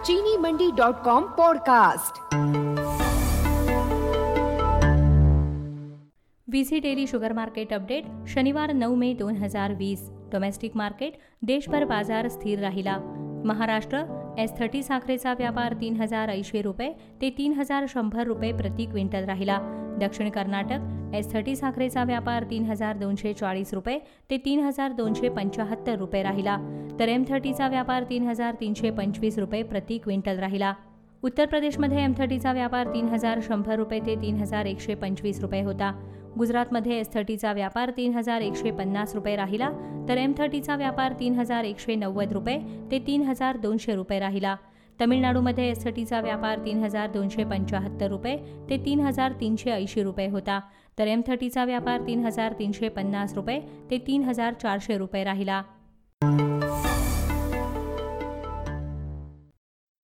चीनीमंडी.com podcast. V C daily sugar market update शनिवार 9 मे 2020। Domestic market देशभर बाजार स्थिर राहिला। महाराष्ट्र S30 साखरेचा व्यापार 3,080 रुपये ते 3,100 रुपये प्रति क्विंटल राहिला। दक्षिण कर्नाटक S30 साखरेचा व्यापार 3,240 रुपये ते 3,275 रुपये राहिला, तर M30चा व्यापार 3,325 रुपये प्रति क्विंटल राहिला। उत्तर प्रदेशमध्ये M30चा व्यापार 3,100 रुपये ते 3,125 रुपये होता। गुजरातमध्ये S30चा व्यापार 3,150 रुपये राहिला, तर M30चा व्यापार 3,190 रुपये ते 3,200 रुपये राहिला। तमिळनाडूमध्ये S30चा व्यापार 3,275 रुपये ते 3,380 रुपये होता, तर M30चा व्यापार 3,350 रुपये ते 3,400 रुपये राहिला।